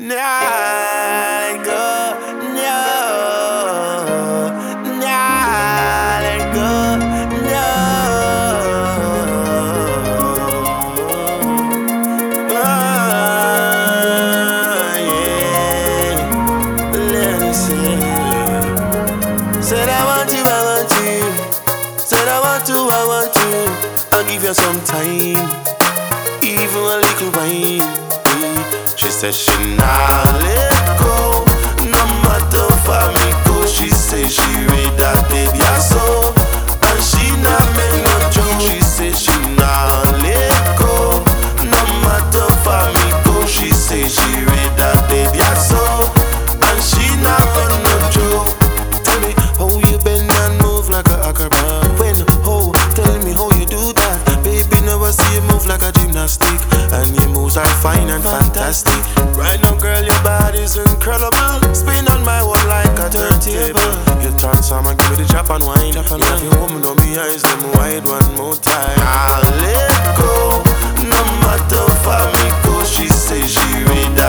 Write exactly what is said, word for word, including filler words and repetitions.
let go, no, nah, let go, no. Ah, yeah. Let me see. Said I want you, I want you. Said I want to, I want to. I'll give you some time, even a little wine. She said she nah let go, no matter for me go. She said she read that baby I saw, and she not make no joke. She said she nah let go, no matter for me go. She said she read that baby I saw, and she not make no joke. Tell me how you bend and move like a acrobat. When oh, tell me how you do that. Baby never see you move like a gymnastic, and your moves are fine and fantastic. Right now, girl, your body's incredible. Spin on my one like a turntable. You transform and give me the chop and wine. You have your woman on me eyes, them wide one more time. I let go, no matter for me go. She say she read that